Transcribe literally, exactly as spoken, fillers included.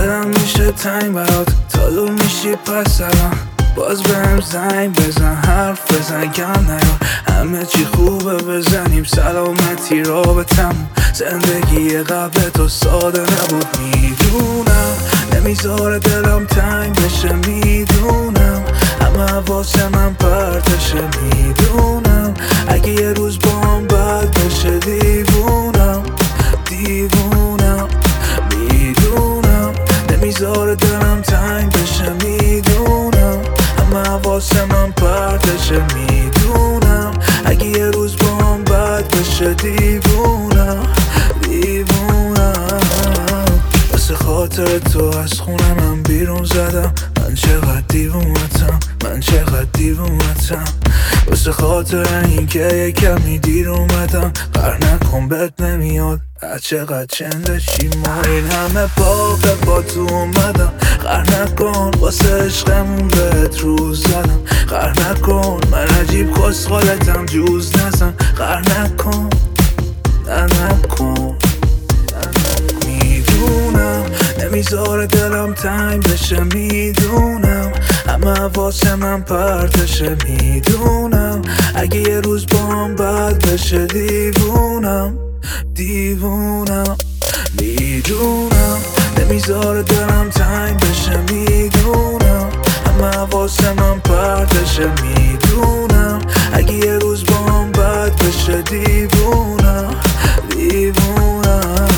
دلم میشه تنگ برات، تا دور میشی پس الان باز بهم زنگ بزن، حرف بزن کم نیار، همه چی خوبه بزنیم سلامتی رابطم. زندگی قبل تو ساده نبود میدونم، نمیذاره دلم تنگ بشه میدونم، همه واسه من پرتشه میدونم، اگه یه روز بام بد بشه دیوونم دیوونم میدونم، نمیذاره دلم تنگ بشه میدونم، همه واسه من پرتشه میدونم، اگه یه روز بام بد بشه دیوونم دیوونم. واسه خاطر تو از خونه من بیرون زدم، من چقدر دیوونتم من چقدر دیوونتم. واسه خاطر این که یه کمی دیر اومدم، قهر نکن بد نمیاد از چقدر چندشی ما این همه باقه با تو اومدم، قهر نکن واسه عشقمون بهت روز زدم، قهر نکن من عجیب کسخالتم جوز نزن، قهر نکن نه نکن میدونم، نمیذاره دلم تنگ بشه میدونم، همه واسه من پرتشه میدونم، اگه یه روز بام بد بشه دیوونم دیوونم میدونم، نمیذاره دلم تنگ بشه میدونم، همه واسه من پرتشه میدونم، اگه یه روز بام بد بشه دیوونم دیوونم.